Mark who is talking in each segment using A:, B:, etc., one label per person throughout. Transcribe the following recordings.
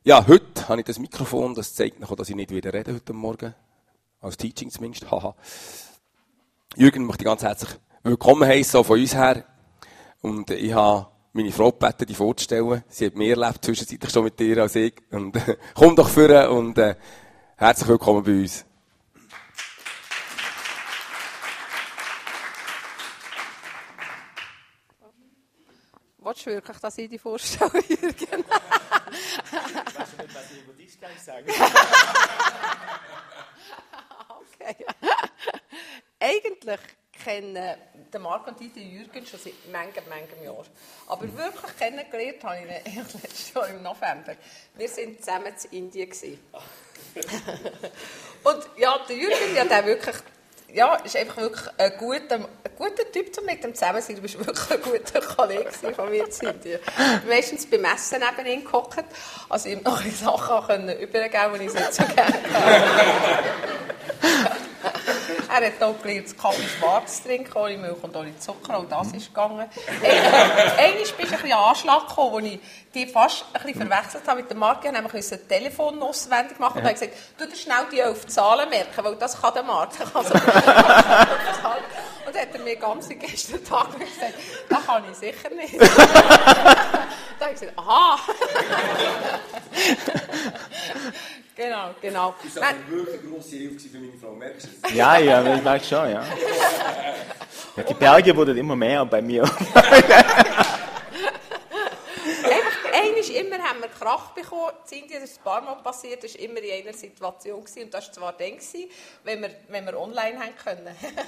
A: Ja, heute habe ich das Mikrofon, das zeigt noch, dass ich nicht wieder rede heute Morgen. Als Teaching zumindest, haha. Jürgen, ich möchte dich ganz herzlich willkommen heißen, auch von uns her. Und ich habe meine Frau gebeten, dich vorzustellen. Sie hat mehr erlebt, zwischenzeitlich schon mit dir als ich. Und komm doch vor und herzlich willkommen bei uns.
B: Willst du wirklich, dass ich dich vorstelle, Jürgen?
C: Ich weiß nicht, was ich über dich gleich sagen.
B: Okay. Eigentlich kennen der Marc und ich den Jürgen schon seit manchem Jahren. Aber wirklich kennengelernt habe ich ihn eigentlich letztes Jahr im November. Wir waren zusammen in Indien. Und ja, der Jürgen, ja, der wirklich... Ja, ist einfach wirklich ein guter Typ, um mit ihm zusammen zu sein. Du bist wirklich ein guter Kollege von mir in Indien. Meistens beim Essen neben ihm gehockt. Also ihm noch Sachen übergeben, die ich nicht so gerne habe. Er hat auch gelernt, das Kaffee schwarz zu trinken, ohne Milch und ohne Zucker. Auch das ist gegangen. Einmal bist du ein bisschen Anschlag gekommen, wo ich dich fast ein bisschen verwechselt habe mit dem Marc. Ich musste nämlich ein Telefon auswendig machen und habe gesagt, du dir schnell die 11 Zahlen merken, weil das kann der Marc. Also, und dann hat er mir ganz gestern Tag gesagt, das kann ich sicher nicht. Dann habe ich gesagt, aha. Genau.
A: Das war eine wirklich grosse Hilfe für meine Frau, merkst du es?
C: Ja, ich merke schon, ja. Ja. Die Berge wurden immer mehr bei mir.
B: Immer haben wir Krach bekommen. In Indien ist es ein paar Mal passiert, das war immer in einer Situation. Und das war zwar dann, wenn wir online haben können.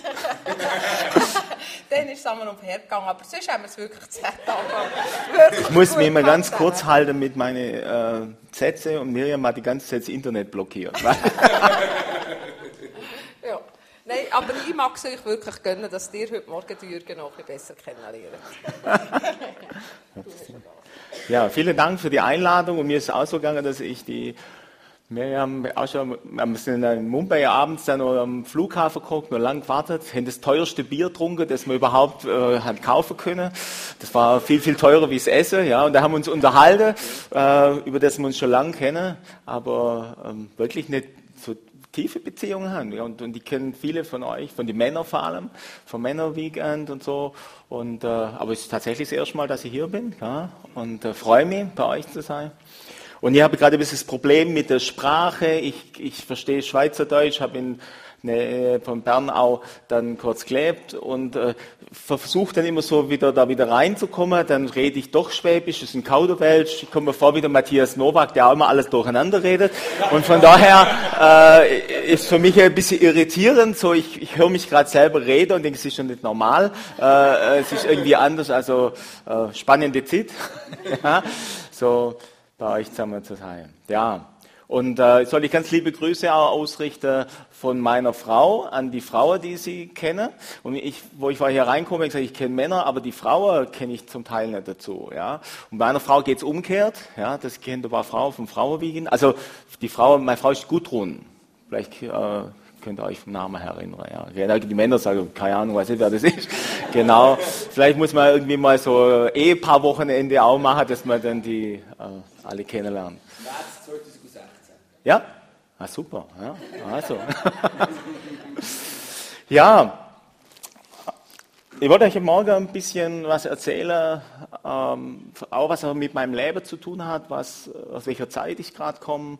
B: Dann ist es einmal umhergegangen, aber sonst haben wir es wirklich 10 Tage.
C: Ich muss mich immer ganz kurz halten mit meinen Sätzen und Miriam hat die ganze Zeit das Internet blockiert.
B: Ja. Nein, aber ich mag es euch wirklich gönnen, dass ihr heute Morgen die Jürgen noch ein bisschen besser kennenlernt.
C: Ja, vielen Dank für die Einladung und mir ist auch so gegangen, dass ich die Miriam auch schon, wir sind in Mumbai abends dann noch am Flughafen geguckt, noch lange gewartet, haben das teuerste Bier getrunken, das wir überhaupt haben kaufen können. Das war viel teurer wie das Essen, ja, und da haben wir uns unterhalten, über das wir uns schon lange kennen, aber wirklich nicht so tiefe Beziehungen haben. Ja, und die kennen viele von euch, von den Männern vor allem, vom Männerweekend und so. Und, aber es ist tatsächlich das erste Mal, dass ich hier bin, ja, und freue mich, bei euch zu sein. Und ich habe gerade ein bisschen das Problem mit der Sprache. Ich verstehe Schweizerdeutsch, habe in von Bern auch dann kurz gelebt und versuche dann immer so wieder reinzukommen. Dann rede ich doch Schwäbisch, das ist ein Kauderwelsch. Ich komme mir vor wie der Matthias Nowak, der auch immer alles durcheinander redet. Und von daher ist für mich ein bisschen irritierend. So, ich höre mich gerade selber reden und denke, es ist schon nicht normal. Es ist irgendwie anders, also spannende Zeit. Ja, so bei euch zusammen zu sein. Ja. Und soll ich ganz liebe Grüße auch ausrichten von meiner Frau an die Frauen, die sie kennen. Und wo ich hier reinkomme, habe ich gesagt, ich kenne Männer, aber die Frauen kenne ich zum Teil nicht dazu. Ja. Und bei einer Frau geht es umgekehrt. Ja, das kennt ein paar Frauen vom Frauenwiegen. Also meine Frau ist Gudrun. Vielleicht könnt ihr euch vom Namen her erinnern. Ja. Die Männer sagen, keine Ahnung, weiß nicht, wer das ist. Genau. Vielleicht muss man irgendwie mal so Ehepaar-Wochenende auch machen, dass man dann die alle kennenlernt.
A: März 2016.
C: Ja? Ah, super. Ja, also. Ja, ich wollte euch morgen ein bisschen was erzählen, auch was mit meinem Leben zu tun hat, aus welcher Zeit ich gerade komme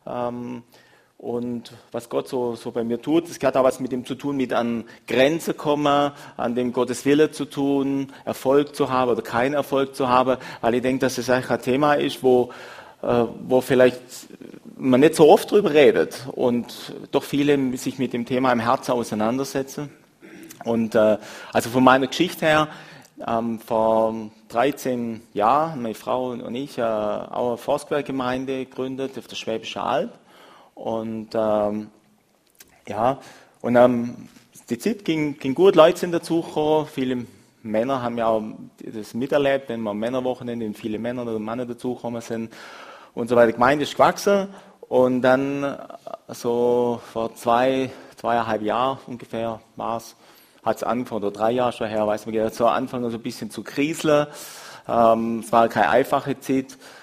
C: und was Gott so bei mir tut. Es hat auch was mit dem zu tun, mit an Grenzen kommen, an dem Gottes Wille zu tun, Erfolg zu haben oder keinen Erfolg zu haben, weil ich denke, dass das eigentlich ein Thema ist, wo vielleicht man nicht so oft drüber redet und doch viele sich mit dem Thema im Herzen auseinandersetzen. Und also von meiner Geschichte her, vor 13 Jahren, meine Frau und ich, auch eine Forstwerkgemeinde gegründet auf der Schwäbischen Alb. Und die Zeit ging gut, Leute sind dazugekommen, viele Männer haben ja auch das miterlebt, wenn wir am Männerwochenende viele Männer oder Männer dazugekommen sind und so weiter. Die Gemeinde ist gewachsen und dann so vor 2,5 Jahren ungefähr hat es angefangen, oder 3 Jahre schon her, weiß man, so angefangen so ein bisschen zu kriseln. Es war keine einfache Zeit.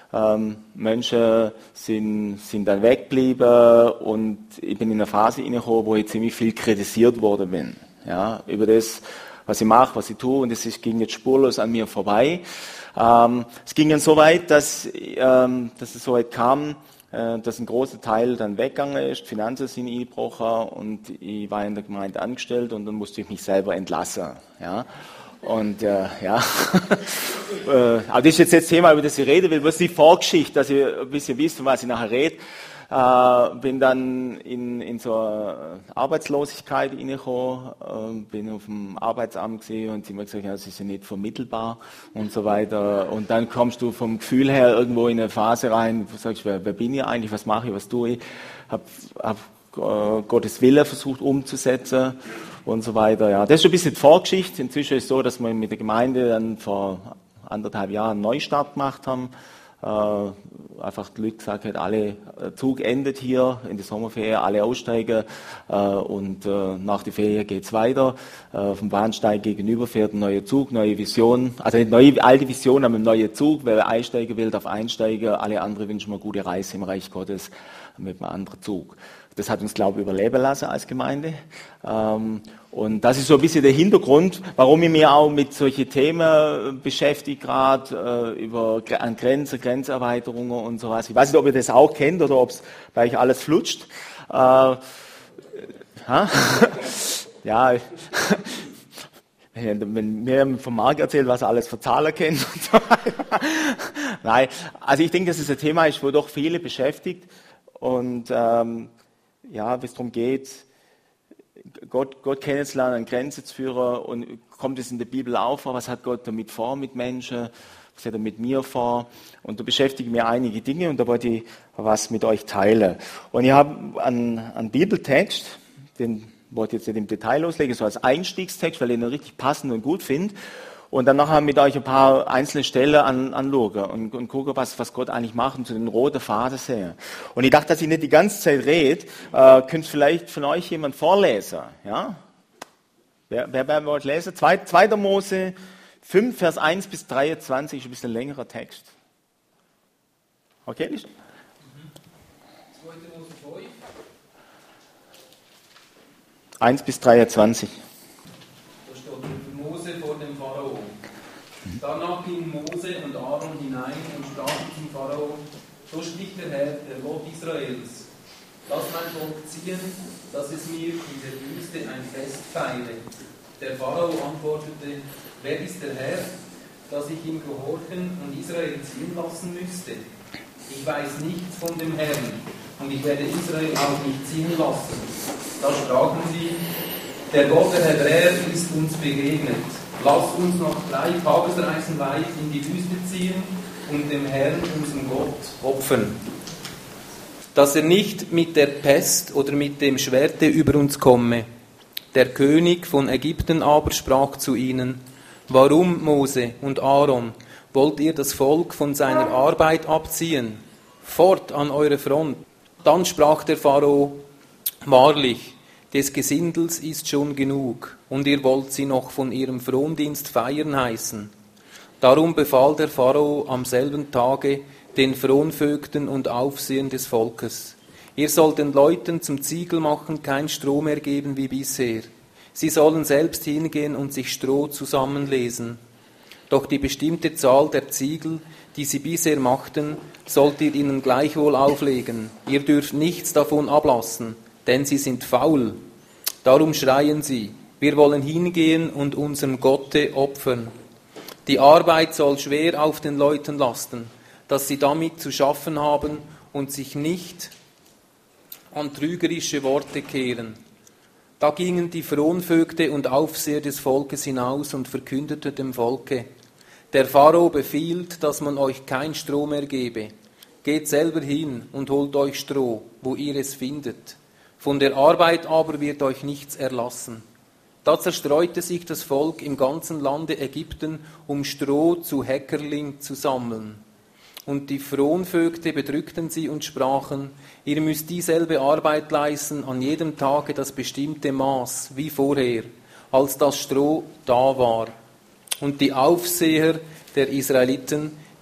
C: Menschen sind dann weggeblieben und ich bin in eine Phase hineingekommen, wo ich ziemlich viel kritisiert worden bin. Ja, über das, was ich mache, was ich tue, und ging jetzt spurlos an mir vorbei. Es ging dann so weit, dass es so weit kam, dass ein großer Teil dann weggegangen ist, die Finanzen sind eingebrochen und ich war in der Gemeinde angestellt und dann musste ich mich selber entlassen. Ja. Und aber das ist jetzt das Thema, über das ich reden will, was ist die Vorgeschichte, dass ihr ein bisschen wisst, um was ich nachher rede. Bin dann in so eine Arbeitslosigkeit reingekommen, bin auf dem Arbeitsamt gesehen und sie haben gesagt, ja, das ist ja nicht vermittelbar und so weiter. Und dann kommst du vom Gefühl her irgendwo in eine Phase rein, wo du sagst, wer bin ich eigentlich, was mache ich, was tue ich? Hab Gottes Wille versucht umzusetzen und so weiter. Ja, das ist ein bisschen die Vorgeschichte. Inzwischen ist es so, dass wir mit der Gemeinde dann vor 1,5 Jahren einen Neustart gemacht haben. Einfach die Leute gesagt hat, alle Zug endet hier in der Sommerferien, alle aussteigen und nach der Ferien geht's weiter. Vom Bahnsteig gegenüber fährt ein neuer Zug, neue Vision, also nicht neue, alte Vision, aber ein neuer Zug. Wer einsteigen will, darf einsteigen. Alle anderen wünschen mir gute Reise im Reich Gottes mit einem anderen Zug. Das hat uns, glaube ich, überleben lassen als Gemeinde. Und das ist so ein bisschen der Hintergrund, warum ich mich auch mit solchen Themen beschäftige, gerade über an Grenzen, Grenzerweiterungen und sowas. Ich weiß nicht, ob ihr das auch kennt oder ob es bei euch alles flutscht. Ja, wenn mir vom Marc erzählt, was er alles für Zahlen kennt und so weiter. Nein, also ich denke, dass es ein Thema ist, wo doch viele beschäftigt. Und ja, wenn es darum geht, Gott kennenzulernen, an Grenzen zu führen, und kommt es in der Bibel auch vor, was hat Gott damit vor mit Menschen, was hat er mit mir vor, und da beschäftigen mir einige Dinge und da wollte ich was mit euch teilen. Und ich habe einen Bibeltext, den wollte ich jetzt nicht im Detail loslegen, so als Einstiegstext, weil ich ihn richtig passend und gut finde. Und dann nachher mit euch ein paar einzelne Stellen anschauen und gucken, was Gott eigentlich macht und zu den roten Faden sehen. Und ich dachte, dass ich nicht die ganze Zeit rede, könnte vielleicht von euch jemand vorlesen. Ja? Wer wollte lesen? 2. Mose 5, Vers 1 bis 23, ist ein bisschen längerer Text. Okay? 2. Mose 5. 1 bis 23.
D: Danach gingen Mose und Aaron hinein und sprachen zum Pharao: So spricht der Herr, der Gott Israels: Lass mein Volk ziehen, dass es mir in der Wüste ein Fest feiere. Der Pharao antwortete: Wer ist der Herr, dass ich ihm gehorchen und Israel ziehen lassen müsste? Ich weiß nichts von dem Herrn und ich werde Israel auch nicht ziehen lassen. Da sprachen sie: Der Gott der Hebräer ist uns begegnet. Lasst uns noch 3 Tagesreisen weit in die Wüste ziehen und dem Herrn, unserem Gott, opfern. Dass er nicht mit der Pest oder mit dem Schwerte über uns komme. Der König von Ägypten aber sprach zu ihnen: Warum, Mose und Aaron, wollt ihr das Volk von seiner Arbeit abziehen? Fort an eure Front. Dann sprach der Pharao: Wahrlich, des Gesindels ist schon genug, und ihr wollt sie noch von ihrem Frondienst feiern heißen. Darum befahl der Pharao am selben Tage den Fronvögten und Aufsehern des Volkes: Ihr sollt den Leuten zum Ziegel machen kein Stroh mehr geben wie bisher. Sie sollen selbst hingehen und sich Stroh zusammenlesen. Doch die bestimmte Zahl der Ziegel, die sie bisher machten, sollt ihr ihnen gleichwohl auflegen. Ihr dürft nichts davon ablassen, denn sie sind faul. Darum schreien sie: Wir wollen hingehen und unserem Gotte opfern. Die Arbeit soll schwer auf den Leuten lasten, dass sie damit zu schaffen haben und sich nicht an trügerische Worte kehren. Da gingen die Fronvögte und Aufseher des Volkes hinaus und verkündeten dem Volke: Der Pharao befiehlt, dass man euch kein Stroh mehr gebe. Geht selber hin und holt euch Stroh, wo ihr es findet. Von der Arbeit aber wird euch nichts erlassen. Da zerstreute sich das Volk im ganzen Lande Ägypten, um Stroh zu Häckerling zu sammeln. Und die Fronvögte bedrückten sie und sprachen: Ihr müsst dieselbe Arbeit leisten, an jedem Tage das bestimmte Maß, wie vorher, als das Stroh da war. Und die Aufseher der Israeliten,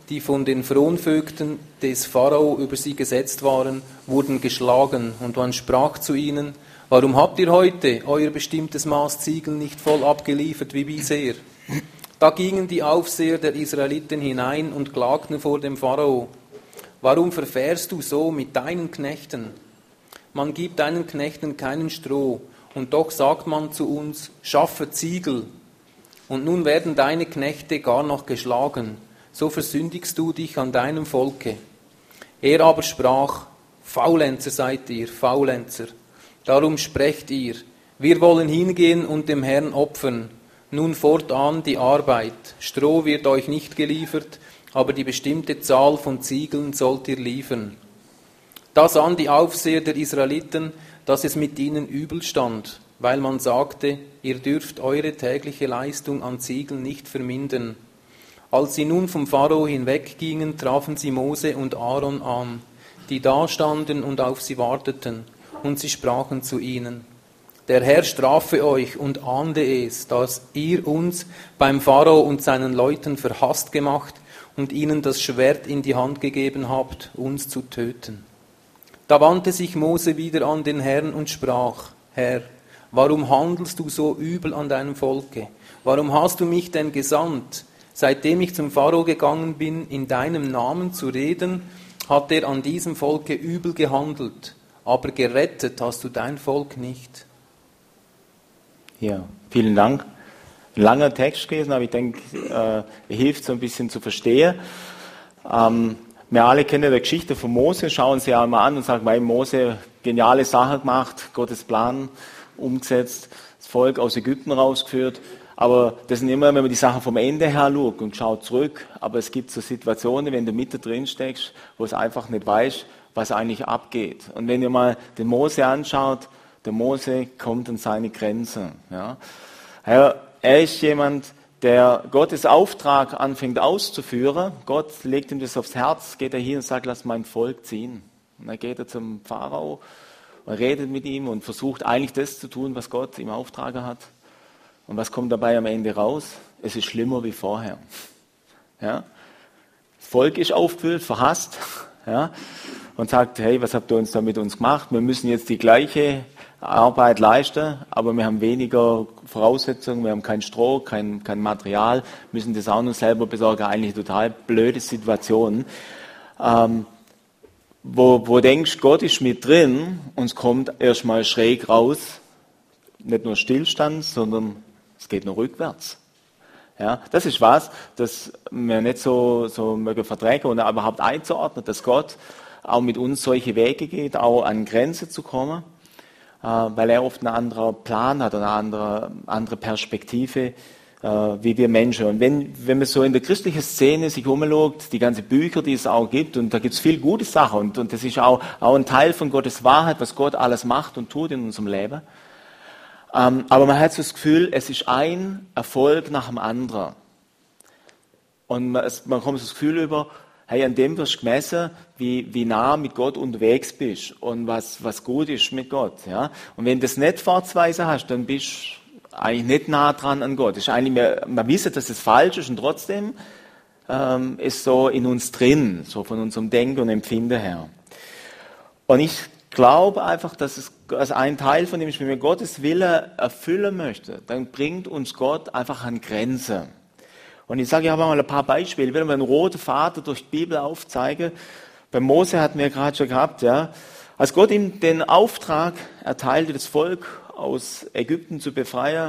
D: die von den Fronvögten des Pharao über sie gesetzt waren, wurden geschlagen. Und man sprach zu ihnen: Warum habt ihr heute euer bestimmtes Maß Ziegel nicht voll abgeliefert wie bisher? Da gingen die Aufseher der Israeliten hinein und klagten vor dem Pharao: Warum verfährst du so mit deinen Knechten? Man gibt deinen Knechten keinen Stroh, und doch sagt man zu uns: Schaffe Ziegel. Und nun werden deine Knechte gar noch geschlagen. So versündigst du dich an deinem Volke. Er aber sprach: Faulenzer seid ihr, Faulenzer. Darum sprecht ihr: Wir wollen hingehen und dem Herrn opfern. Nun fortan die Arbeit. Stroh wird euch nicht geliefert, aber die bestimmte Zahl von Ziegeln sollt ihr liefern. Da sahen die Aufseher der Israeliten, dass es mit ihnen übel stand, weil man sagte: Ihr dürft eure tägliche Leistung an Ziegeln nicht vermindern. Als sie nun vom Pharao hinweggingen, trafen sie Mose und Aaron an, die da standen und auf sie warteten, und sie sprachen zu ihnen: Der Herr strafe euch und ahnde es, dass ihr uns beim Pharao und seinen Leuten verhasst gemacht und ihnen das Schwert in die Hand gegeben habt, uns zu töten. Da wandte sich Mose wieder an den Herrn und sprach: Herr, warum handelst du so übel an deinem Volke? Warum hast du mich denn gesandt? Seitdem ich zum Pharao gegangen bin, in deinem Namen zu reden, hat er an diesem Volke übel gehandelt, aber gerettet hast du dein Volk nicht.
C: Ja, vielen Dank. Ein langer Text gewesen, aber ich denke, er hilft so ein bisschen zu verstehen. Wir alle kennen die Geschichte von Mose, schauen sie einmal an und sagen: Weil Mose geniale Sachen gemacht, Gottes Plan umgesetzt, das Volk aus Ägypten rausgeführt. Aber das sind immer, wenn man die Sachen vom Ende her schaut und schaut zurück. Aber es gibt so Situationen, wenn du mitten drin steckst, wo es einfach nicht weißt, was eigentlich abgeht. Und wenn ihr mal den Mose anschaut, der Mose kommt an seine Grenzen. Ja. Er ist jemand, der Gottes Auftrag anfängt auszuführen. Gott legt ihm das aufs Herz, geht er hier und sagt: Lass mein Volk ziehen. Und dann geht er zum Pharao und redet mit ihm und versucht eigentlich das zu tun, was Gott ihm auftragen hat. Und was kommt dabei am Ende raus? Es ist schlimmer wie vorher. Ja? Das Volk ist aufgewühlt, verhasst, ja? Und sagt: Hey, was habt ihr uns da mit uns gemacht? Wir müssen jetzt die gleiche Arbeit leisten, aber wir haben weniger Voraussetzungen, wir haben kein Stroh, kein Material, müssen das auch noch selber besorgen. Eigentlich total blöde Situation. Wo du denkst, Gott ist mit drin und es kommt erstmal schräg raus. Nicht nur Stillstand, sondern es geht nur rückwärts. Ja, das ist was, das wir nicht so mögen vertragen und überhaupt einzuordnen, dass Gott auch mit uns solche Wege geht, auch an Grenzen zu kommen, weil er oft einen anderen Plan hat, eine andere Perspektive, wie wir Menschen. Und wenn man so in der christlichen Szene sich umschaut, die ganzen Bücher, die es auch gibt, und da gibt es viel gute Sachen, und das ist auch ein Teil von Gottes Wahrheit, was Gott alles macht und tut in unserem Leben. Aber man hat so das Gefühl, es ist ein Erfolg nach dem anderen. Und man kommt so das Gefühl über: Hey, an dem wirst du gemessen, wie nah mit Gott unterwegs bist und was gut ist mit Gott. Ja? Und wenn du das nicht vorzuweisen hast, dann bist du eigentlich nicht nah dran an Gott. Das ist eigentlich, wir wissen, dass es falsch ist, und trotzdem ist so in uns drin, so von unserem Denken und Empfinden her. Und ich glaube einfach, dass es als ein Teil von dem ist, wenn wir Gottes Wille erfüllen möchten, dann bringt uns Gott einfach an Grenzen. Und ich sage, ich habe mal ein paar Beispiele. Ich will mal einen roten Faden durch die Bibel aufzeigen. Bei Mose hatten wir gerade schon gehabt, ja. Als Gott ihm den Auftrag erteilte, das Volk aus Ägypten zu befreien,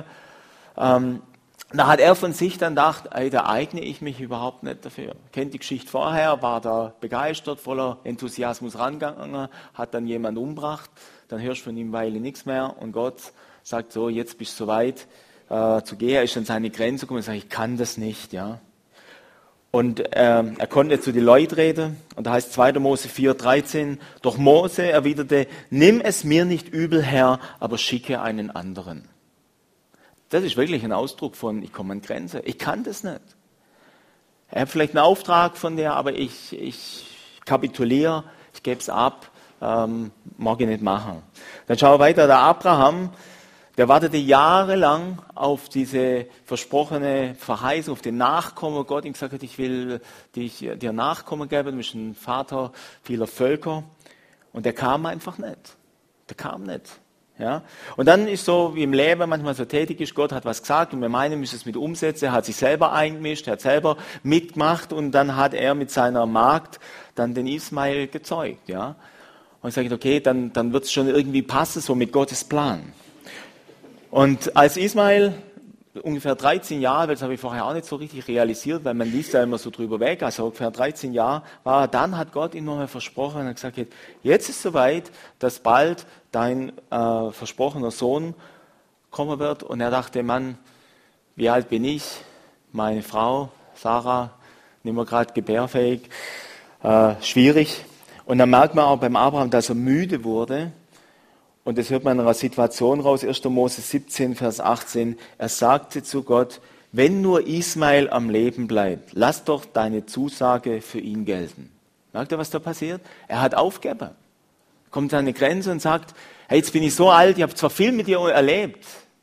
C: da hat er von sich dann gedacht: Ey, da eigne ich mich überhaupt nicht dafür. Kennt die Geschichte vorher, war da begeistert, voller Enthusiasmus rangegangen, hat dann jemand umgebracht, dann hörst du von ihm eine Weile nichts mehr, und Gott sagt: So, jetzt bist du soweit zu gehen. Er ist an seine Grenze gekommen und sagt: Ich kann das nicht, ja. Und er konnte zu den Leuten reden, und da heißt 2. Mose 4,13: Doch Mose erwiderte: Nimm es mir nicht übel, Herr, aber schicke einen anderen. Das ist wirklich ein Ausdruck von: Ich komme an Grenze, ich kann das nicht. Er hat vielleicht einen Auftrag von dir, aber ich kapituliere, ich gebe es ab, mag ich nicht machen. Dann schauen wir weiter, der Abraham, Der wartete jahrelang auf diese versprochene Verheißung, auf den Nachkommen. Gott ihm gesagt hat, ich will dir Nachkommen geben, du bist ein Vater vieler Völker. Und der kam einfach nicht. Der kam nicht. Ja? Und dann ist so, wie im Leben manchmal so tätig ist, Gott hat was gesagt und wir meinen, wir müssen es mit umsetzen. Er hat sich selber eingemischt, er hat selber mitgemacht und dann hat er mit seiner Magd dann den Ismael gezeugt. Ja? Und ich sage, okay, dann wird es schon irgendwie passen, so mit Gottes Plan. Und als Ismael ungefähr 13 Jahre, das habe ich vorher auch nicht so richtig realisiert, weil man liest da immer so drüber weg, also ungefähr 13 Jahre war, dann hat Gott ihm nochmal versprochen und hat gesagt, jetzt ist es soweit, dass bald dein versprochener Sohn kommen wird. Und er dachte, Mann, wie alt bin ich? Meine Frau, Sarah, nicht mehr gerade gebärfähig, schwierig. Und dann merkt man auch beim Abraham, dass er müde wurde. Und das hört man in einer Situation raus, 1. Mose 17, Vers 18. Er sagte zu Gott, wenn nur Ismael am Leben bleibt, lass doch deine Zusage für ihn gelten. Merkt ihr, was da passiert? Er hat aufgegeben. Kommt an eine Grenze und sagt, hey, jetzt bin ich so alt, ich habe zwar viel mit dir erlebt,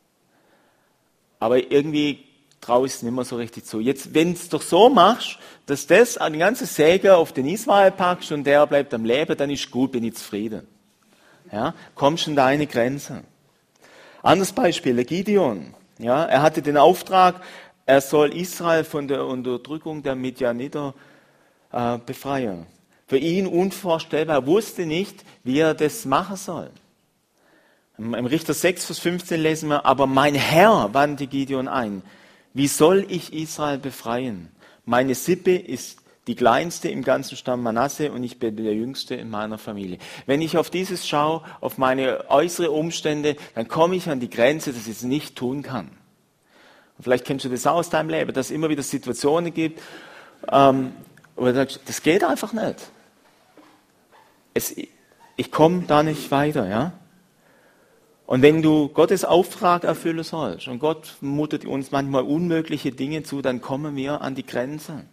C: aber irgendwie traue ich es nicht mehr so richtig zu. Jetzt, wenn du es doch so machst, dass das den ganzen Segen auf den Ismael packst und der bleibt am Leben, dann ist gut, bin ich zufrieden. Ja, kommst an deine Grenze. Anderes Beispiel, der Gideon. Ja, er hatte den Auftrag, er soll Israel von der Unterdrückung der Midianiter befreien. Für ihn unvorstellbar, er wusste nicht, wie er das machen soll. Im Richter 6, Vers 15 lesen wir, aber mein Herr wandte Gideon ein. Wie soll ich Israel befreien? Meine Sippe ist die kleinste im ganzen Stamm Manasse und ich bin der Jüngste in meiner Familie. Wenn ich auf dieses schaue, auf meine äußeren Umstände, dann komme ich an die Grenze, dass ich es nicht tun kann. Und vielleicht kennst du das auch aus deinem Leben, dass es immer wieder Situationen gibt, wo du sagst, das geht einfach nicht. Ich komme da nicht weiter, ja. Und wenn du Gottes Auftrag erfüllen sollst und Gott mutet uns manchmal unmögliche Dinge zu, dann kommen wir an die Grenze.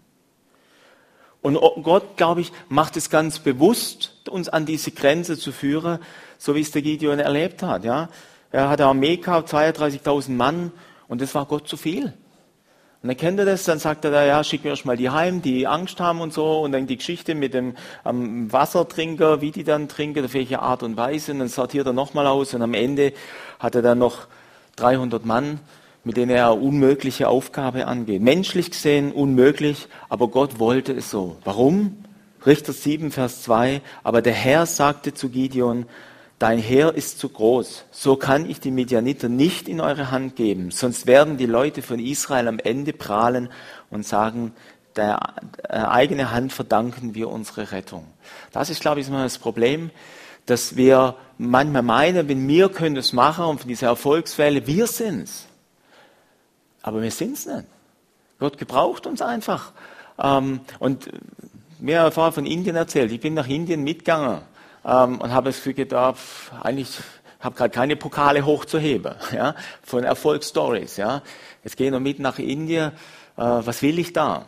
C: Und Gott, glaube ich, macht es ganz bewusst, uns an diese Grenze zu führen, so wie es der Gideon erlebt hat. Ja? Er hat eine Armee gehabt, 32.000 Mann, und das war Gott zu viel. Und dann kennt er das, dann sagt er, ja, schick mir erst mal die heim, die Angst haben und so, und dann die Geschichte mit dem Wassertrinker, wie die dann trinken, auf welche Art und Weise, und dann sortiert er nochmal aus, und am Ende hat er dann noch 300 Mann, mit denen er eine unmögliche Aufgabe angeht. Menschlich gesehen unmöglich, aber Gott wollte es so. Warum? Richter 7, Vers 2, aber der Herr sagte zu Gideon, dein Heer ist zu groß, so kann ich die Midianiter nicht in eure Hand geben, sonst werden die Leute von Israel am Ende prahlen und sagen, der eigene Hand verdanken wir unsere Rettung. Das ist, glaube ich, das Problem, dass wir manchmal meinen, wenn wir können das machen und von dieser Erfolgswelle, wir sind's. Aber wir sind's nicht. Gott gebraucht uns einfach. Und mir hat vorher von Indien erzählt, ich bin nach Indien mitgegangen. Und habe das Gefühl gedacht, eigentlich habe gerade keine Pokale hochzuheben, ja, von Erfolgsstories, ja. Jetzt gehe ich noch mit nach Indien, was will ich da?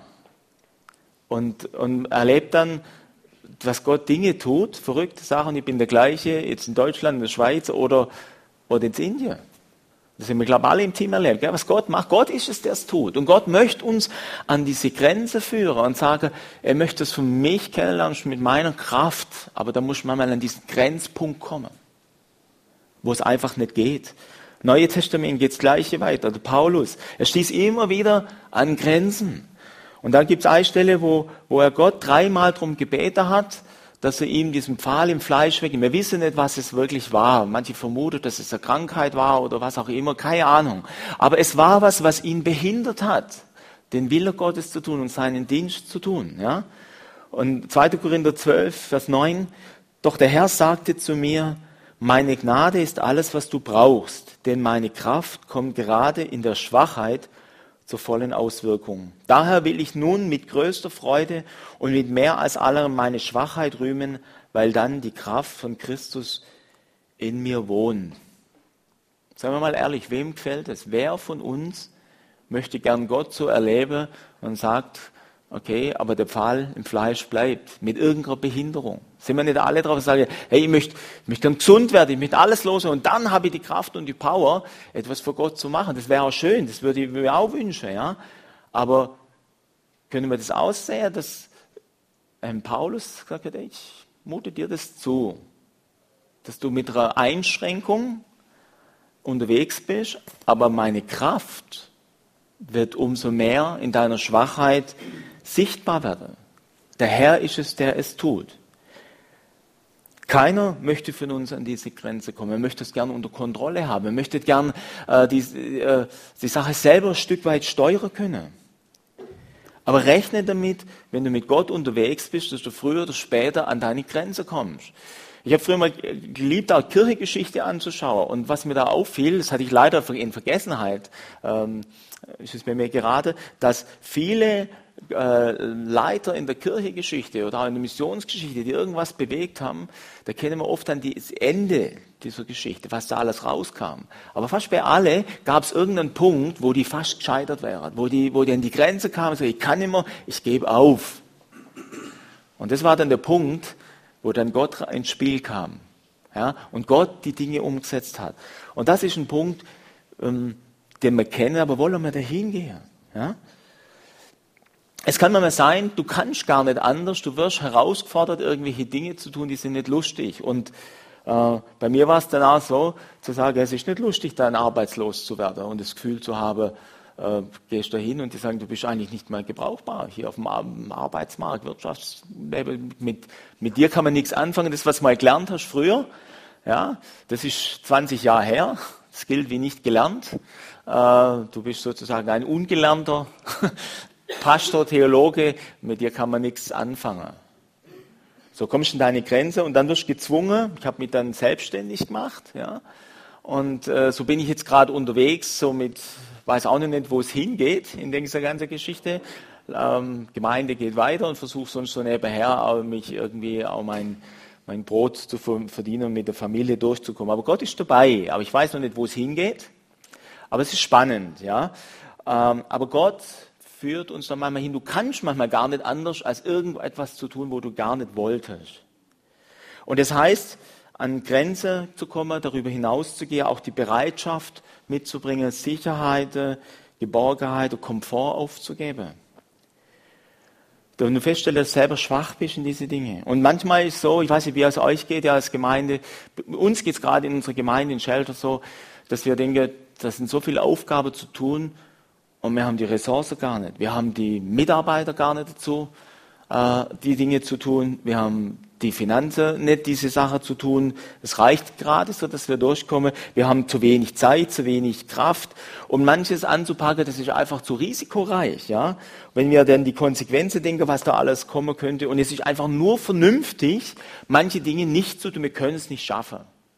C: Und erlebe dann, was Gott Dinge tut, verrückte Sachen, ich bin der gleiche, jetzt in Deutschland, in der Schweiz oder jetzt in Indien. Das haben wir, glaube ich, alle im Team erlebt. Gell? Was Gott macht, Gott ist es, der es tut. Und Gott möchte uns an diese Grenze führen und sagen, er möchte es für mich kennenlernen mit meiner Kraft. Aber da muss man mal an diesen Grenzpunkt kommen, wo es einfach nicht geht. Im Neuen Testament geht das Gleiche weiter. Der Paulus, er stieß immer wieder an Grenzen. Und dann gibt es eine Stelle, wo er Gott 3-mal darum gebeten hat, dass er ihm diesen Pfahl im Fleisch wegnimmt. Wir wissen nicht, was es wirklich war. Manche vermuten, dass es eine Krankheit war oder was auch immer, keine Ahnung. Aber es war was ihn behindert hat, den Wille Gottes zu tun und seinen Dienst zu tun. Ja? Und 2. Korinther 12, Vers 9, doch der Herr sagte zu mir, meine Gnade ist alles, was du brauchst, denn meine Kraft kommt gerade in der Schwachheit zur vollen Auswirkung. Daher will ich nun mit größter Freude und mit mehr als allerem meine Schwachheit rühmen, weil dann die Kraft von Christus in mir wohnt. Sagen wir mal ehrlich, wem gefällt es? Wer von uns möchte gern Gott so erleben und sagt, okay, aber der Pfahl im Fleisch bleibt, mit irgendeiner Behinderung. Sind wir nicht alle drauf und sagen, hey, ich möchte dann gesund werden, ich möchte alles los und dann habe ich die Kraft und die Power, etwas für Gott zu machen. Das wäre auch schön, das würde ich mir auch wünschen, ja. Aber können wir das aussehen, dass Paulus gesagt hat, ich mute dir das zu, dass du mit einer Einschränkung unterwegs bist, aber meine Kraft wird umso mehr in deiner Schwachheit sichtbar werden. Der Herr ist es, der es tut. Keiner möchte von uns an diese Grenze kommen. Er möchte es gerne unter Kontrolle haben. Er möchte gerne die Sache selber ein Stück weit steuern können. Aber rechne damit, wenn du mit Gott unterwegs bist, dass du früher oder später an deine Grenze kommst. Ich habe früher mal geliebt, auch Kirchengeschichte anzuschauen. Und was mir da auffiel, das hatte ich leider in Vergessenheit, ist es bei mir gerade, dass viele Leiter in der Kirchengeschichte oder auch in der Missionsgeschichte, die irgendwas bewegt haben, da kennen wir oft dann das Ende dieser Geschichte, was da alles rauskam. Aber fast bei alle gab es irgendeinen Punkt, wo die fast gescheitert wären, wo die an die Grenze kamen und sagen, ich kann nicht mehr, ich gebe auf. Und das war dann der Punkt, wo dann Gott ins Spiel kam, ja, und Gott die Dinge umgesetzt hat. Und das ist ein Punkt, den wir kennen, aber wollen wir da hingehen? Ja? Es kann manchmal sein, du kannst gar nicht anders, du wirst herausgefordert, irgendwelche Dinge zu tun, die sind nicht lustig. Und bei mir war es dann auch so, zu sagen, es ist nicht lustig, dann arbeitslos zu werden und das Gefühl zu haben, gehst da hin und die sagen, du bist eigentlich nicht mehr gebrauchbar hier auf dem Arbeitsmarkt, Wirtschaftsleben, mit dir kann man nichts anfangen. Das, was du mal gelernt hast früher, ja, das ist 20 Jahre her, das gilt wie nicht gelernt. Du bist sozusagen ein ungelernter Pastor, Theologe, mit dir kann man nichts anfangen. So kommst du an deine Grenze und dann wirst du gezwungen, ich habe mich dann selbstständig gemacht, ja, und so bin ich jetzt gerade unterwegs, so mit, weiß auch noch nicht, wo es hingeht in dieser ganzen Geschichte. Gemeinde geht weiter und versuche sonst so nebenher auch mich irgendwie auch mein Brot zu verdienen und mit der Familie durchzukommen. Aber Gott ist dabei, aber ich weiß noch nicht, wo es hingeht. Aber es ist spannend, ja. Aber Gott führt uns dann manchmal hin. Du kannst manchmal gar nicht anders, als irgendetwas zu tun, wo du gar nicht wolltest. Und das heißt, an Grenzen zu kommen, darüber hinaus zu gehen, auch die Bereitschaft mitzubringen, Sicherheit, Geborgenheit und Komfort aufzugeben. Wenn du feststellst, dass du selber schwach bist in diese Dinge. Und manchmal ist es so, ich weiß nicht, wie es euch geht, ja als Gemeinde, uns geht es gerade in unserer Gemeinde in Shelter so, dass wir denken, das sind so viele Aufgaben zu tun und wir haben die Ressourcen gar nicht. Wir haben die Mitarbeiter gar nicht dazu, die Dinge zu tun. Wir haben die Finanzen nicht, diese Sache zu tun. Es reicht gerade so, dass wir durchkommen. Wir haben zu wenig Zeit, zu wenig Kraft. Und manches anzupacken, das ist einfach zu risikoreich. Ja? Wenn wir dann die Konsequenzen denken, was da alles kommen könnte. Und es ist einfach nur vernünftig, manche Dinge nicht zu tun. Wir können es nicht schaffen.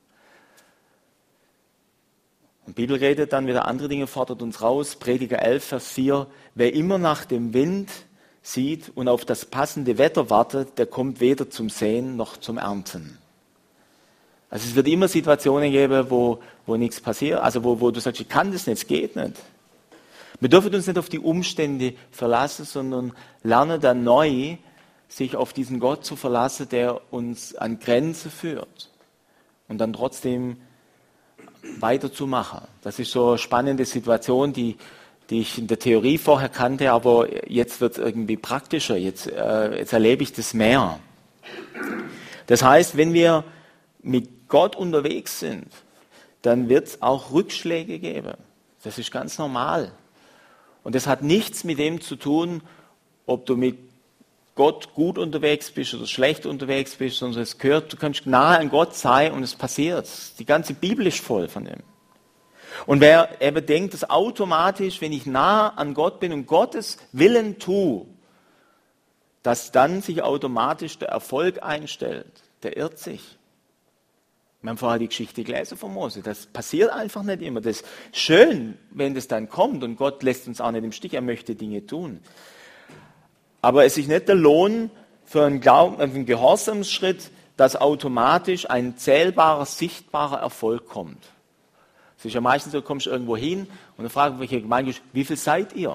C: Und die Bibel redet dann wieder andere Dinge, fordert uns raus. Prediger 11, Vers 4. Wer immer nach dem Wind sieht und auf das passende Wetter wartet, der kommt weder zum Säen noch zum Ernten. Also es wird immer Situationen geben, wo nichts passiert, also wo du sagst, ich kann das nicht, es geht nicht. Wir dürfen uns nicht auf die Umstände verlassen, sondern lernen dann neu, sich auf diesen Gott zu verlassen, der uns an Grenzen führt und dann trotzdem weiterzumachen. Das ist so eine spannende Situation, die ich in der Theorie vorher kannte, aber jetzt wird es irgendwie praktischer, jetzt erlebe ich das mehr. Das heißt, wenn wir mit Gott unterwegs sind, dann wird es auch Rückschläge geben. Das ist ganz normal. Und das hat nichts mit dem zu tun, ob du mit Gott gut unterwegs bist oder schlecht unterwegs bist, sondern es gehört, du kannst nahe an Gott sein und es passiert. Die ganze Bibel ist voll von dem. Und wer eben denkt, dass automatisch, wenn ich nah an Gott bin und Gottes Willen tue, dass dann sich automatisch der Erfolg einstellt, der irrt sich. Wir haben vorher die Geschichte gelesen von Mose. Das passiert einfach nicht immer. Das ist schön, wenn das dann kommt und Gott lässt uns auch nicht im Stich, er möchte Dinge tun. Aber es ist nicht der Lohn für einen Gehorsamsschritt, dass automatisch ein zählbarer, sichtbarer Erfolg kommt. Es ist ja meistens so, du kommst irgendwo hin und dann fragst du, welche Gemeinde ist, wie viel seid ihr?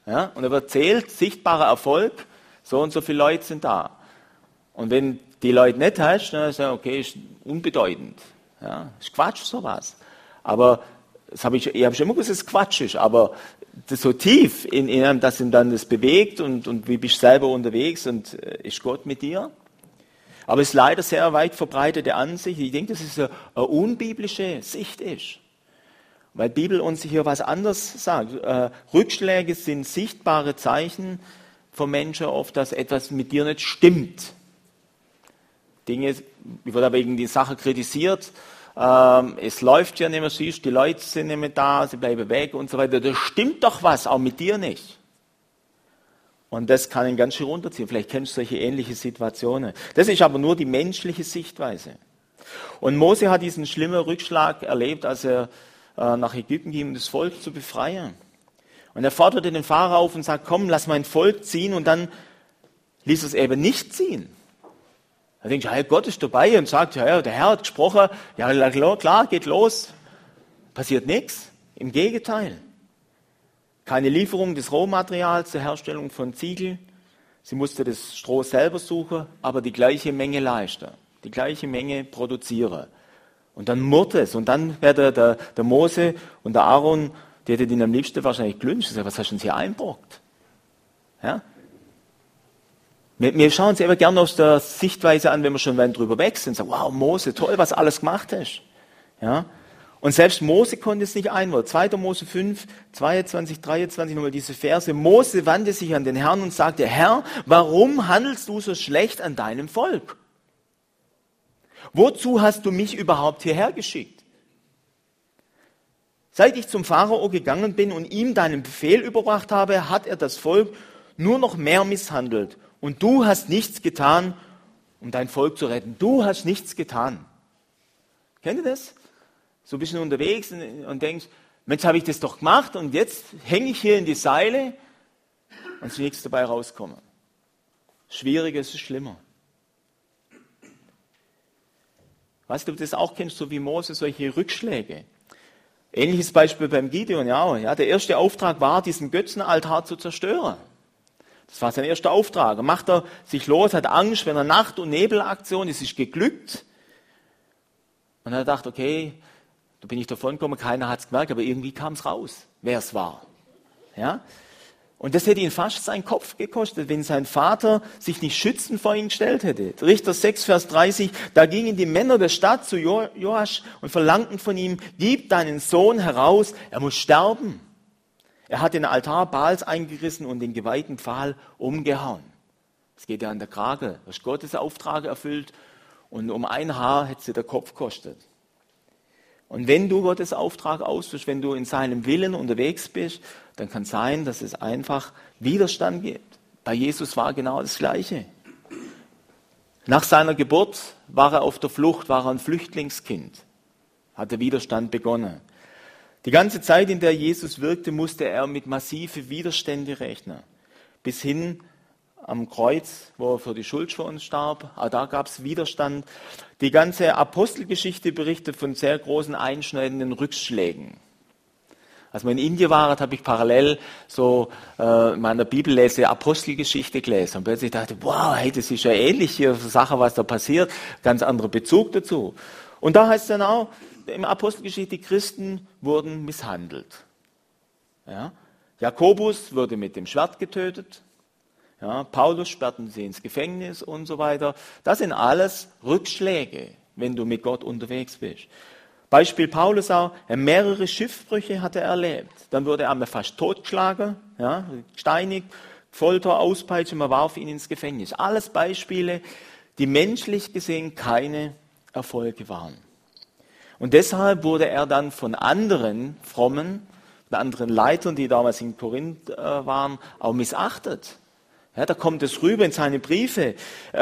C: Ja? Und er wird zählt, sichtbarer Erfolg, so und so viele Leute sind da. Und wenn die Leute nicht hast, dann sagst du, okay, ist unbedeutend. Ja? Ist Quatsch, sowas. Aber ich habe schon immer gewusst, dass es Quatsch ist, aber das so tief in einem, dass ihn dann das bewegt und wie bist du selber unterwegs und ist Gott mit dir? Aber es ist leider sehr weit verbreitete Ansicht. Ich denke, dass es eine unbiblische Sicht ist. Weil die Bibel uns hier was anderes sagt. Rückschläge sind sichtbare Zeichen von Menschen oft, dass etwas mit dir nicht stimmt. Dinge, ich wurde wegen die Sache kritisiert, es läuft ja nicht mehr, siehst, die Leute sind nicht mehr da, sie bleiben weg und so weiter. Da stimmt doch was, auch mit dir nicht. Und das kann ihn ganz schön runterziehen. Vielleicht kennst du solche ähnliche Situationen. Das ist aber nur die menschliche Sichtweise. Und Mose hat diesen schlimmen Rückschlag erlebt, als er nach Ägypten ging, um das Volk zu befreien. Und er forderte den Pharao auf und sagt, komm, lass mein Volk ziehen. Und dann ließ es eben nicht ziehen. Da denkst du, hey, Gott ist dabei und sagt, ja, der Herr hat gesprochen, ja klar, geht los. Passiert nichts. Im Gegenteil. Keine Lieferung des Rohmaterials zur Herstellung von Ziegel. Sie musste das Stroh selber suchen, aber die gleiche Menge leisten, die gleiche Menge produzieren. Und dann murrt es. Und dann wäre der Mose und der Aaron, die hätte ihn am liebsten wahrscheinlich gelünscht. Was hast du uns hier eingebrockt? Ja? Wir schauen uns immer gerne aus der Sichtweise an, wenn wir schon drüber weg sind. Sagen, wow, Mose, toll, was alles gemacht hast. Ja? Und selbst Mose konnte es nicht einwollen. 2. Mose 5, 22, 23, nochmal diese Verse. Mose wandte sich an den Herrn und sagte, Herr, warum handelst du so schlecht an deinem Volk? Wozu hast du mich überhaupt hierher geschickt? Seit ich zum Pharao gegangen bin und ihm deinen Befehl überbracht habe, hat er das Volk nur noch mehr misshandelt. Und du hast nichts getan, um dein Volk zu retten. Du hast nichts getan. Kennt ihr das? So ein bisschen unterwegs und denkst, Mensch, habe ich das doch gemacht und jetzt hänge ich hier in die Seile und es ist nichts dabei rauskommen. Schwieriger ist schlimmer. Weißt du, ob du das auch kennst, so wie Mose, solche Rückschläge? Ähnliches Beispiel beim Gideon, ja. Der erste Auftrag war, diesen Götzenaltar zu zerstören. Das war sein erster Auftrag. Dann macht er sich los, hat Angst, wenn er Nacht- und Nebelaktion, es ist geglückt. Und er dachte, okay, da bin ich davon gekommen, keiner hat es gemerkt, aber irgendwie kam es raus, wer es war. Ja? Und das hätte ihn fast seinen Kopf gekostet, wenn sein Vater sich nicht schützend vor ihn gestellt hätte. Richter 6, Vers 30, da gingen die Männer der Stadt zu Joasch und verlangten von ihm, gib deinen Sohn heraus, er muss sterben. Er hat den Altar Baals eingerissen und den geweihten Pfahl umgehauen. Es geht ja an der Krage. Du hast Gottes Auftrag erfüllt und um ein Haar hätte sie der Kopf gekostet. Und wenn du Gottes Auftrag ausführst, wenn du in seinem Willen unterwegs bist, dann kann es sein, dass es einfach Widerstand gibt. Bei Jesus war genau das Gleiche. Nach seiner Geburt war er auf der Flucht, war er ein Flüchtlingskind, hat der Widerstand begonnen. Die ganze Zeit, in der Jesus wirkte, musste er mit massiven Widerständen rechnen. Bis hin am Kreuz, wo er für die Schuld für uns starb, auch da gab es Widerstand. Die ganze Apostelgeschichte berichtet von sehr großen einschneidenden Rückschlägen. Als wir in Indien waren, habe ich parallel so in meiner Bibellese Apostelgeschichte gelesen. Und plötzlich dachte ich, wow, hey, das ist ja ähnlich hier, so Sache, was da passiert, ganz anderer Bezug dazu. Und da heißt es dann auch, im Apostelgeschichte, die Christen wurden misshandelt. Ja? Jakobus wurde mit dem Schwert getötet. Ja? Paulus sperrten sie ins Gefängnis und so weiter. Das sind alles Rückschläge, wenn du mit Gott unterwegs bist. Beispiel Paulus auch, mehrere Schiffbrüche hat er erlebt. Dann wurde er einmal fast totgeschlagen, ja? Gesteinigt, Folter, Auspeitschung, man warf ihn ins Gefängnis. Alles Beispiele, die menschlich gesehen keine Erfolge waren. Und deshalb wurde er dann von anderen Frommen, von anderen Leitern, die damals in Korinth waren, auch missachtet. Ja, da kommt es rüber in seine Briefe.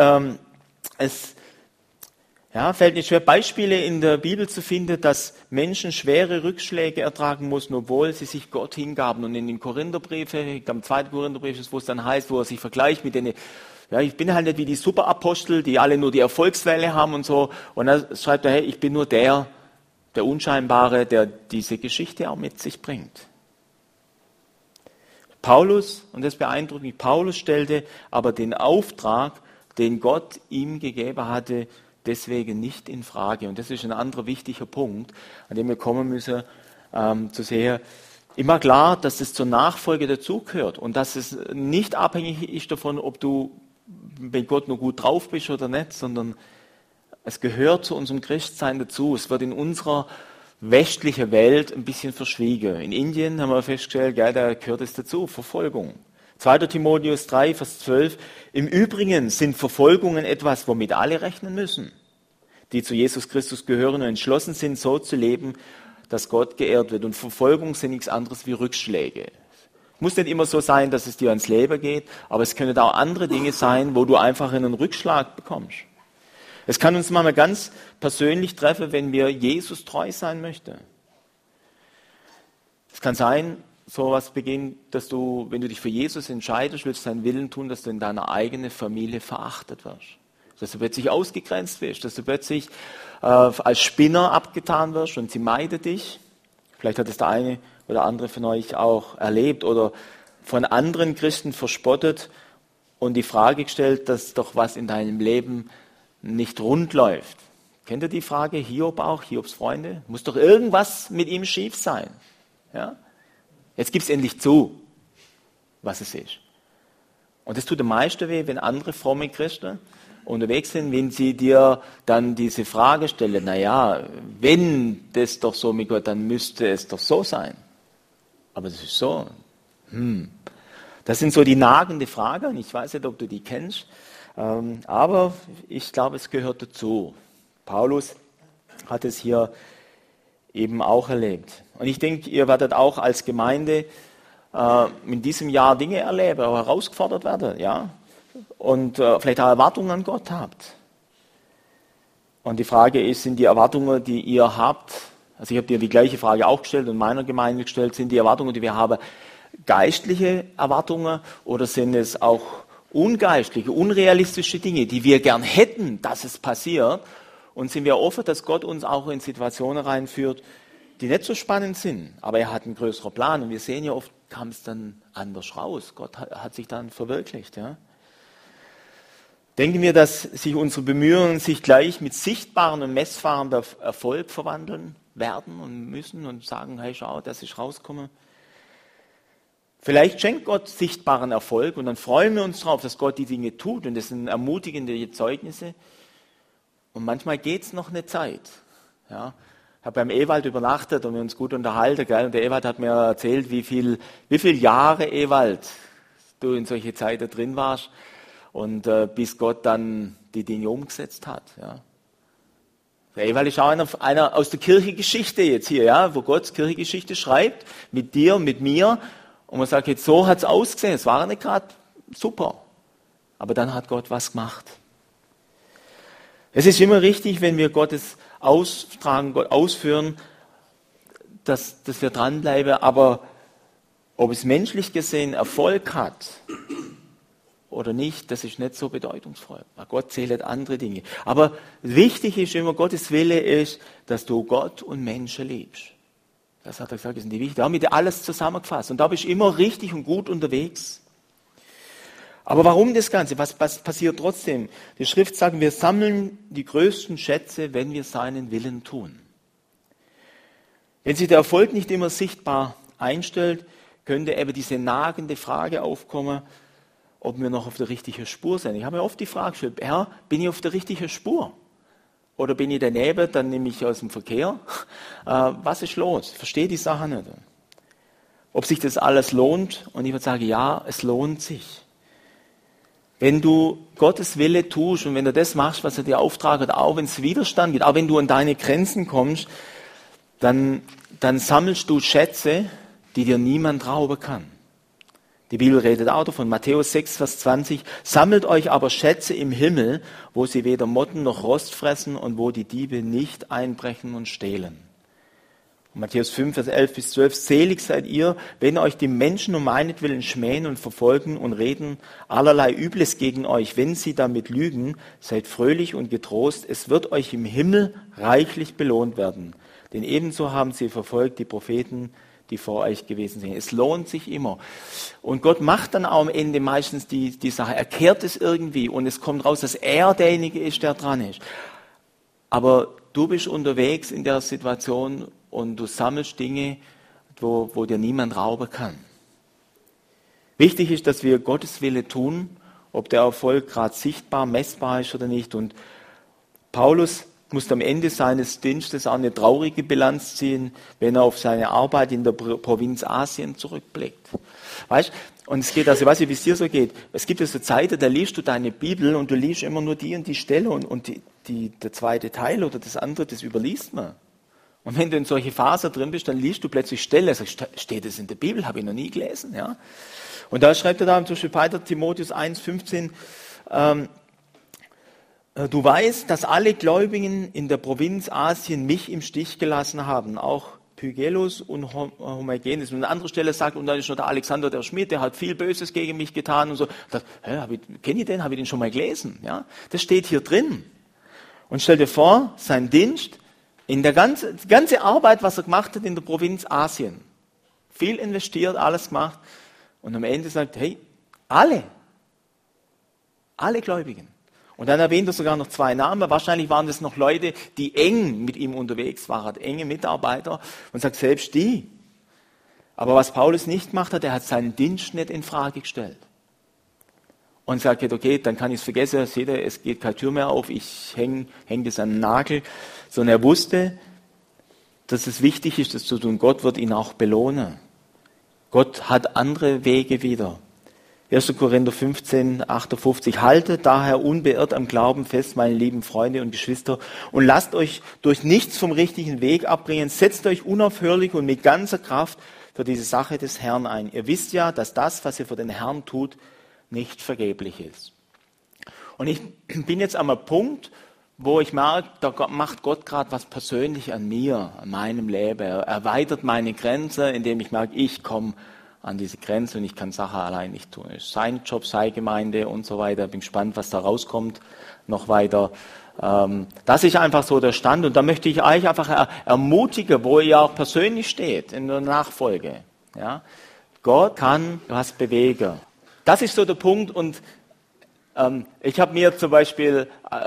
C: Es fällt nicht schwer, Beispiele in der Bibel zu finden, dass Menschen schwere Rückschläge ertragen mussten, obwohl sie sich Gott hingaben. Und in den Korintherbriefe, am 2. Korintherbrief ist, wo es dann heißt, wo er sich vergleicht mit denen, ja, ich bin halt nicht wie die Superapostel, die alle nur die Erfolgswelle haben und so. Und dann schreibt er, hey, ich bin nur der Unscheinbare, der diese Geschichte auch mit sich bringt. Paulus, und das beeindruckt mich, Paulus stellte aber den Auftrag, den Gott ihm gegeben hatte, deswegen nicht in Frage. Und das ist ein anderer wichtiger Punkt, an dem wir kommen müssen, zu sehen, immer klar, dass es zur Nachfolge dazugehört und dass es nicht abhängig ist davon, ob du bei Gott nur gut drauf bist oder nicht, sondern es gehört zu unserem Christsein dazu. Es wird in unserer westlichen Welt ein bisschen verschwiegen. In Indien haben wir festgestellt, ja, da gehört es dazu, Verfolgung. 2. Timotheus 3, Vers 12. Im Übrigen sind Verfolgungen etwas, womit alle rechnen müssen, die zu Jesus Christus gehören und entschlossen sind, so zu leben, dass Gott geehrt wird. Und Verfolgung sind nichts anderes wie Rückschläge. Es muss nicht immer so sein, dass es dir ans Leben geht, aber es können auch andere Dinge sein, wo du einfach einen Rückschlag bekommst. Es kann uns mal ganz persönlich treffen, wenn wir Jesus treu sein möchten. Es kann sein, sowas beginnt, dass du, wenn du dich für Jesus entscheidest, willst deinen Willen tun, dass du in deiner eigenen Familie verachtet wirst. Dass du plötzlich ausgegrenzt wirst, dass du plötzlich als Spinner abgetan wirst und sie meidet dich. Vielleicht hat es der eine oder andere von euch auch erlebt oder von anderen Christen verspottet und die Frage gestellt, dass doch was in deinem Leben nicht rund läuft. Kennt ihr die Frage? Hiob auch, Hiobs Freunde? Muss doch irgendwas mit ihm schief sein. Ja? Jetzt gib's endlich zu, was es ist. Und das tut am meisten weh, wenn andere fromme Christen unterwegs sind, wenn sie dir dann diese Frage stellen, naja, wenn das doch so mit Gott, dann müsste es doch so sein. Aber das ist so. Das sind so die nagende Fragen. Ich weiß nicht, ob du die kennst. Aber ich glaube, es gehört dazu. Paulus hat es hier eben auch erlebt. Und ich denke, ihr werdet auch als Gemeinde in diesem Jahr Dinge erleben, auch herausgefordert werden, ja, und vielleicht auch Erwartungen an Gott habt. Und die Frage ist, sind die Erwartungen, die ihr habt, also ich habe dir die gleiche Frage auch gestellt und meiner Gemeinde gestellt, sind die Erwartungen, die wir haben, geistliche Erwartungen oder sind es auch ungeistliche, unrealistische Dinge, die wir gern hätten, dass es passiert, und sind wir offen, dass Gott uns auch in Situationen reinführt, die nicht so spannend sind, aber er hat einen größeren Plan und wir sehen ja oft, kam es dann anders raus. Gott hat sich dann verwirklicht. Ja. Denken wir, dass sich unsere Bemühungen sich gleich mit sichtbaren und messbaren Erfolg verwandeln werden und müssen und sagen, hey, schau, das ist rausgekommen. Vielleicht schenkt Gott sichtbaren Erfolg und dann freuen wir uns darauf, dass Gott die Dinge tut und das sind ermutigende Zeugnisse. Und manchmal geht es noch eine Zeit. Ja. Ich habe beim Ewald übernachtet und wir uns gut unterhalten. Gell? Und der Ewald hat mir erzählt, wie viele Jahre, Ewald, du in solche Zeiten drin warst und bis Gott dann die Dinge umgesetzt hat. Ja. Der Ewald ist auch einer aus der Kirchengeschichte jetzt hier, ja, wo Gott Kirchengeschichte schreibt, mit dir und mit mir. Und man sagt, jetzt so hat es ausgesehen. Es war nicht gerade super. Aber dann hat Gott was gemacht. Es ist immer richtig, wenn wir Gottes austragen, Gott ausführen, dass wir dranbleiben. Aber ob es menschlich gesehen Erfolg hat oder nicht, das ist nicht so bedeutungsvoll. Gott zählt andere Dinge. Aber wichtig ist immer, Gottes Wille ist, dass du Gott und Menschen liebst. Das hat er gesagt, das sind die wichtig. Damit alles zusammengefasst. Und da bist du immer richtig und gut unterwegs. Aber warum das Ganze? Was passiert trotzdem? Die Schrift sagt, wir sammeln die größten Schätze, wenn wir seinen Willen tun. Wenn sich der Erfolg nicht immer sichtbar einstellt, könnte eben diese nagende Frage aufkommen, ob wir noch auf der richtigen Spur sind. Ich habe mir oft die Frage gestellt, Herr, bin ich auf der richtigen Spur? Oder bin ich daneben, dann nehme ich aus dem Verkehr. Was ist los? Ich verstehe die Sache nicht. Ob sich das alles lohnt? Und ich würde sagen, ja, es lohnt sich. Wenn du Gottes Wille tust und wenn du das machst, was er dir auftragt, auch wenn es Widerstand gibt, auch wenn du an deine Grenzen kommst, dann sammelst du Schätze, die dir niemand rauben kann. Die Bibel redet auch davon, Matthäus 6, Vers 20, sammelt euch aber Schätze im Himmel, wo sie weder Motten noch Rost fressen und wo die Diebe nicht einbrechen und stehlen. Und Matthäus 5, Vers 11 bis 12, selig seid ihr, wenn euch die Menschen um meinetwillen schmähen und verfolgen und reden allerlei Übles gegen euch, wenn sie damit lügen, seid fröhlich und getrost, es wird euch im Himmel reichlich belohnt werden. Denn ebenso haben sie verfolgt die Propheten, die vor euch gewesen sind. Es lohnt sich immer. Und Gott macht dann auch am Ende meistens die Sache. Er kehrt es irgendwie und es kommt raus, dass er derjenige ist, der dran ist. Aber du bist unterwegs in der Situation und du sammelst Dinge, wo dir niemand rauben kann. Wichtig ist, dass wir Gottes Wille tun, ob der Erfolg gerade sichtbar, messbar ist oder nicht. Und Paulus muss am Ende seines Dienstes auch eine traurige Bilanz ziehen, wenn er auf seine Arbeit in der Provinz Asien zurückblickt. Weißt? Und es geht, also ich weiß nicht, wie es dir so geht. Es gibt ja so Zeiten, da liest du deine Bibel und du liest immer nur die und die Stelle und der zweite Teil oder das andere, das überliest man. Und wenn du in solche Phasen drin bist, dann liest du plötzlich Stelle, sagst, steht das in der Bibel, habe ich noch nie gelesen, ja. Und da schreibt er da zum Beispiel bei Timotheus 1,15, du weißt, dass alle Gläubigen in der Provinz Asien mich im Stich gelassen haben, auch Phygelus und Hermogenes. Und an anderer Stelle sagt, und dann ist noch der Alexander der Schmied, der hat viel Böses gegen mich getan und so. Kenne ich den? Habe ich den schon mal gelesen? Ja, das steht hier drin. Und stell dir vor, sein Dienst, in der ganze Arbeit, was er gemacht hat in der Provinz Asien, viel investiert, alles gemacht, und am Ende sagt, hey, alle Gläubigen. Und dann erwähnt er sogar noch 2 Namen. Wahrscheinlich waren das noch Leute, die eng mit ihm unterwegs waren, enge Mitarbeiter. Und sagt, selbst die. Aber was Paulus nicht gemacht hat, er hat seinen Dienst nicht in Frage gestellt. Und sagt, okay, dann kann ich es vergessen, seht ihr, es geht keine Tür mehr auf, ich häng das an den Nagel. Sondern er wusste, dass es wichtig ist, das zu tun. Gott wird ihn auch belohnen. Gott hat andere Wege wieder. 1. Korinther 15, 58. Haltet daher unbeirrt am Glauben fest, meine lieben Freunde und Geschwister, und lasst euch durch nichts vom richtigen Weg abbringen. Setzt euch unaufhörlich und mit ganzer Kraft für diese Sache des Herrn ein. Ihr wisst ja, dass das, was ihr für den Herrn tut, nicht vergeblich ist. Und ich bin jetzt an einem Punkt, wo ich merke, da macht Gott gerade was persönlich an mir, an meinem Leben. Er erweitert meine Grenze, indem ich merke, ich komme an diese Grenze und ich kann Sachen allein nicht tun. Es ist sein Job, seine Gemeinde und so weiter. Bin gespannt, was da rauskommt, noch weiter. Das ist einfach so der Stand und da möchte ich euch einfach ermutigen, wo ihr auch persönlich steht in der Nachfolge. Ja? Gott kann was bewegen. Das ist so der Punkt und ich habe mir zum Beispiel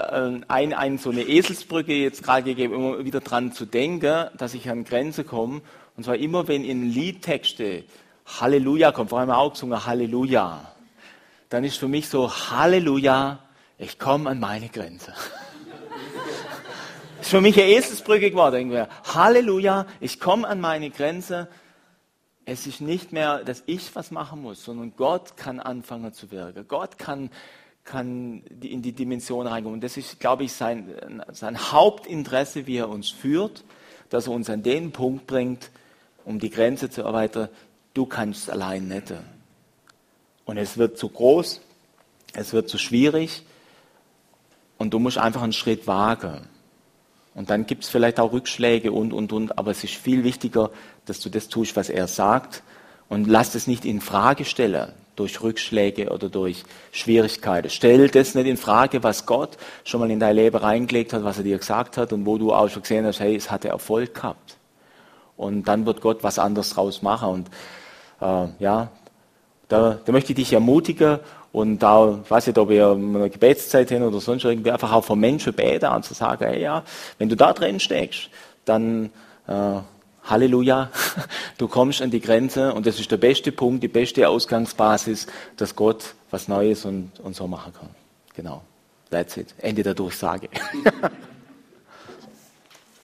C: so eine Eselsbrücke jetzt gerade gegeben, immer wieder dran zu denken, dass ich an Grenzen komme. Und zwar immer, wenn in Liedtexte Halleluja kommt, vor allem auch gesungen Halleluja, dann ist für mich so Halleluja, ich komme an meine Grenze. Das ist für mich eine Eselsbrücke geworden. Halleluja, ich komme an meine Grenze. Es ist nicht mehr, dass ich was machen muss, sondern Gott kann anfangen zu wirken. Gott kann in die Dimension reinkommen. Und das ist, glaube ich, sein Hauptinteresse, wie er uns führt, dass er uns an den Punkt bringt, um die Grenze zu erweitern. Du kannst es allein nicht. Und es wird zu groß, es wird zu schwierig und du musst einfach einen Schritt wagen. Und dann gibt es vielleicht auch Rückschläge und, aber es ist viel wichtiger, dass du das tust, was er sagt und lass es nicht in Frage stellen durch Rückschläge oder durch Schwierigkeiten. Stell das nicht in Frage, was Gott schon mal in dein Leben reingelegt hat, was er dir gesagt hat und wo du auch schon gesehen hast, hey, es hat Erfolg gehabt. Und dann wird Gott was anderes draus machen. Und da möchte ich dich ermutigen und da, ich weiß nicht, ob ihr eine Gebetszeit hin oder sonst irgendwie einfach auch von Menschen beten und zu sagen, hey, ja, wenn du da drin steckst, dann Halleluja, du kommst an die Grenze und das ist der beste Punkt, die beste Ausgangsbasis, dass Gott was Neues und so machen kann. Genau, that's it. Ende der Durchsage.